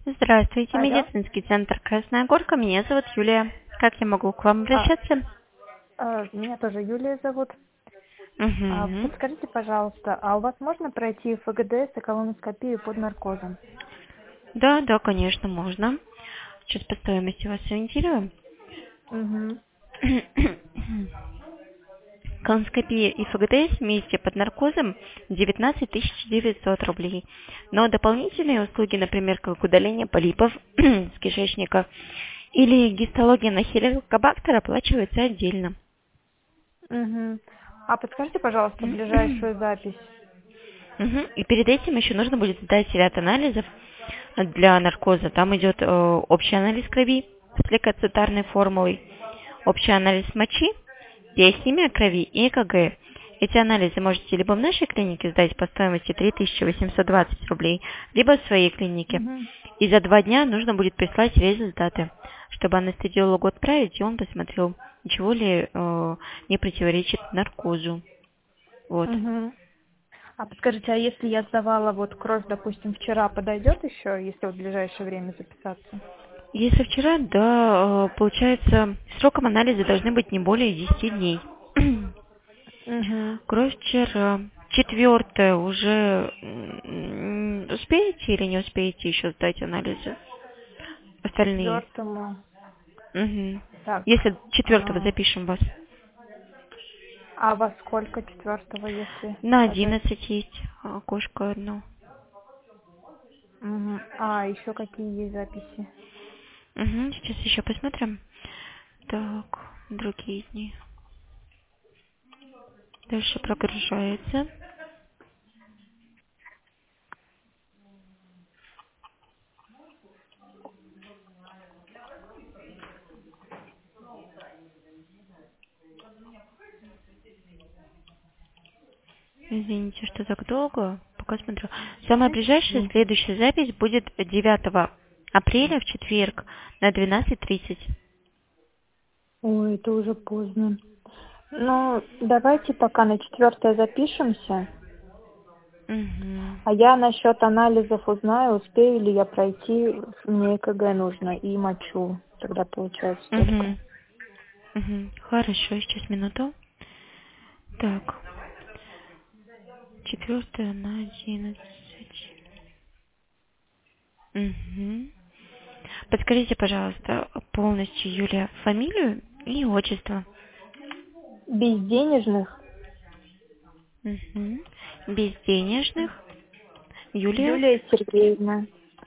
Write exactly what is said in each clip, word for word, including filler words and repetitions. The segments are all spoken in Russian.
Здравствуйте, Алло. медицинский центр Красная Горка. Меня зовут Юлия. Как я могу к вам А, обращаться? а, меня тоже Юлия зовут. А, Угу. подскажите, пожалуйста, а у вас можно пройти ФГДС и колоноскопию под наркозом? Да, да, конечно, можно. Сейчас по стоимости вас сориентирую. Угу. Колоноскопия и ФГДС вместе под наркозом девятнадцать тысяч девятьсот рублей. Но дополнительные услуги, например, как удаление полипов с кишечника или гистология на хеликобактер, оплачиваются отдельно. Угу. А подскажите, пожалуйста, ближайшую запись. Мгм. И перед этим еще нужно будет сдать ряд анализов для наркоза. Там идет э, общий анализ крови с лейкоцитарной формулой, общий анализ мочи, биохимия крови и ЭКГ. Эти анализы можете либо в нашей клинике сдать по стоимости три тысячи восемьсот двадцать рублей, либо в своей клинике. Угу. И за два дня нужно будет прислать результаты, чтобы анестезиологу отправить, и он посмотрел, ничего ли э, не противоречит наркозу. Вот. Угу. А подскажите, а если я сдавала вот кровь, допустим, вчера, подойдет еще, если вот в ближайшее время записаться? Если вчера, да, э, получается, сроком анализа должны быть не более десяти дней. Угу. Кровь вчера. Четвертое уже м, успеете или не успеете еще сдать анализы? Остальные. Четвертому. Мгм. Так. Если четвертого А, запишем вас. а во сколько четвертого, если На сказать? одиннадцать есть окошко одно. Угу. А еще какие есть записи? Мгм, сейчас еще посмотрим. Так, другие дни. Дальше прогружается. Извините, что так долго. Пока смотрю. Самая ближайшая Мгм. следующая запись будет девятого апреля в четверг на двенадцать тридцать. Ой, это уже поздно. Ну, давайте пока на четвертое запишемся. Мгм. А я насчет анализов узнаю, успею ли я пройти. Мне ЭКГ нужно и мочу. Тогда получается только. Мгм. Мгм. Хорошо, сейчас минуту. Так, четвертое на одиннадцать. Мгм. Подскажите, пожалуйста, полностью, Юлия, фамилию и отчество. Без денежных. Мгм. Без денежных. Юлия. Юлия Сергеевна.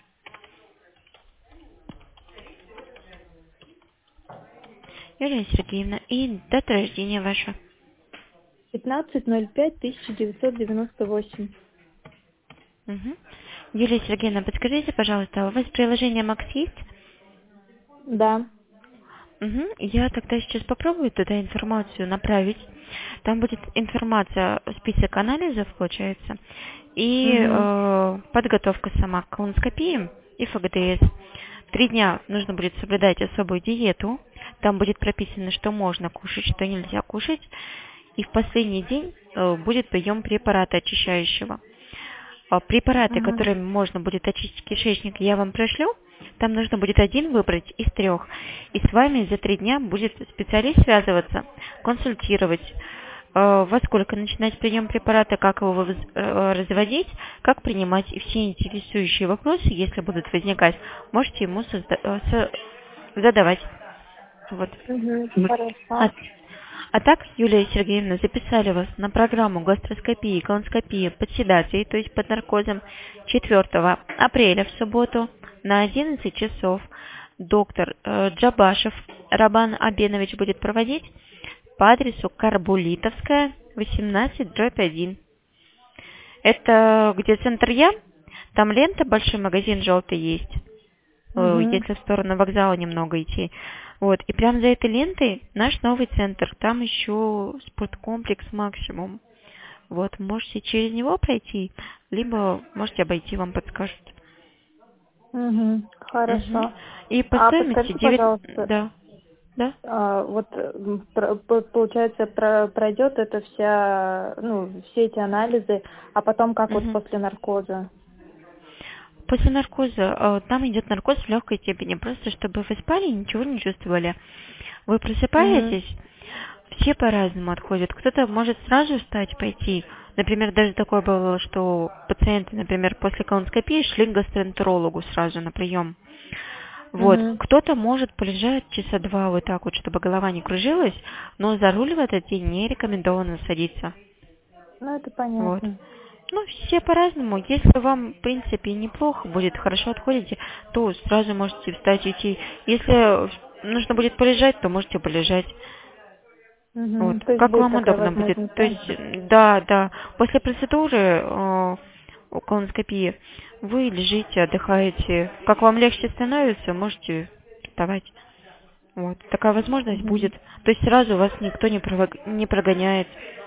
Юлия Сергеевна. И дата рождения ваша. пятнадцать ноль пять тысяча девятьсот девяносто восемь. Мгм. Юлия Сергеевна, подскажите, пожалуйста, а у вас приложение Макс есть? Да. Мгм. Я тогда сейчас попробую туда информацию направить. Там будет информация, список анализов, получается, и Угу. э, подготовка сама к колоноскопии и ФГДС. Три дня нужно будет соблюдать особую диету. Там будет прописано, что можно кушать, что нельзя кушать. И в последний день э, будет прием препарата очищающего. А препараты, Угу. которыми можно будет очистить кишечник, я вам пришлю. Там нужно будет один выбрать из трех. И с вами за три дня будет специалист связываться, консультировать, э, во сколько начинать прием препарата, как его воз- э, разводить, как принимать. И все интересующие вопросы, если будут возникать, можете ему созда- э, со- задавать. Вот. Угу. А, Хорошо. а так, Юлия Сергеевна, записали вас на программу гастроскопии и колоноскопии под седацией, то есть под наркозом, четвертого апреля в субботу на одиннадцать часов. Доктор э, Джабашев Рабан Абенович будет проводить по адресу Карбулитовская, восемнадцать, дробь один. Это где центр Я, там лента, большой магазин желтый есть. Э, Угу. если в сторону вокзала немного идти. Вот. И прямо за этой лентой наш новый центр. Там еще спорткомплекс максимум. Вот. Можете через него пройти, либо можете обойти, вам подскажут. Угу. Мгм. Хорошо. И по А стоимости подскажите, девять. пожалуйста, Да. Да. а, вот м, про- по- получается про- пройдет это вся, ну, все эти анализы, а потом как вот Мгм. после наркоза? После наркоза, э, там идет наркоз в легкой степени, просто чтобы вы спали и ничего не чувствовали. Вы просыпаетесь, все по-разному отходят. Кто-то может сразу встать, пойти. Например, даже такое было, что пациенты, например, после колоноскопии шли к гастроэнтерологу сразу на прием. Вот. Мгм. Кто-то может полежать часа два вот так вот, чтобы голова не кружилась, но за руль в этот день не рекомендовано садиться. Ну, это Вот. понятно. Ну, все по-разному. Если вам, в принципе, неплохо будет, хорошо отходите, то сразу можете встать и идти. Если нужно будет полежать, то можете полежать. Вот. Мгм. То есть Как будет вам такая удобно будет. возможность, То да? есть, да, да. После процедуры э, колоноскопии вы лежите, отдыхаете. Как вам легче становится, можете вставать. Вот. Такая возможность Мгм. будет. То есть сразу вас никто не, провог- не прогоняет.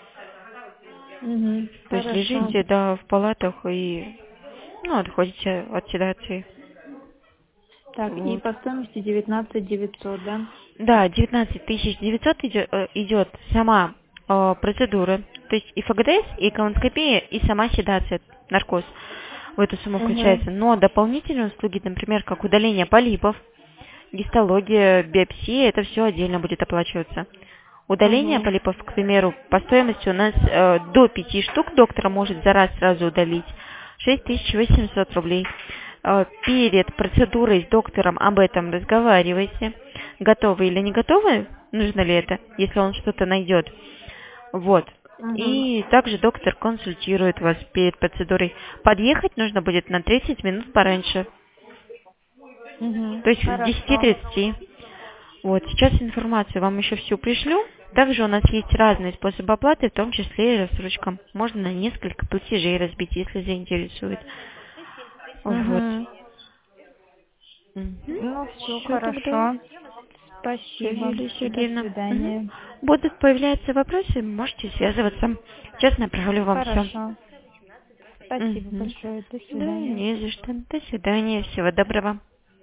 Мгм. То есть Хорошо. лежите, да, в палатах и ну, отходите от седации. Так, и Вот. по стоимости девятнадцать девятьсот, да? Да, девятнадцать тысяч девятьсот идет, э, идет сама э, процедура, то есть и ФГДС, и колоноскопия, и сама седация, наркоз в эту сумму Угу. включается. Но дополнительные услуги, например, как удаление полипов, гистология, биопсия, это все отдельно будет оплачиваться. Удаление Угу. полипов, к примеру, по стоимости у нас э, до пяти штук доктор может за раз сразу удалить шесть тысяч восемьсот рублей. Э, перед процедурой с доктором об этом разговаривайте. Готовы или не готовы, нужно ли это, если он что-то найдет. Вот. Угу. И также доктор консультирует вас перед процедурой. Подъехать нужно будет на тридцать минут пораньше. Угу. То есть с десяти Хорошо. тридцати. Вот, сейчас информацию вам еще всю пришлю. Также у нас есть разные способы оплаты, в том числе и рассрочка. Можно на несколько платежей разбить, если заинтересует. Вот. Угу. Угу. Ну, все Все тогда. хорошо. Все, Спасибо. Юлия До Сергеевна. Мгм. свидания. Будут появляться вопросы, можете связываться. Сейчас направлю вам все. Хорошо. Спасибо Угу. большое. До Да, свидания. не за что. До свидания. Всего доброго.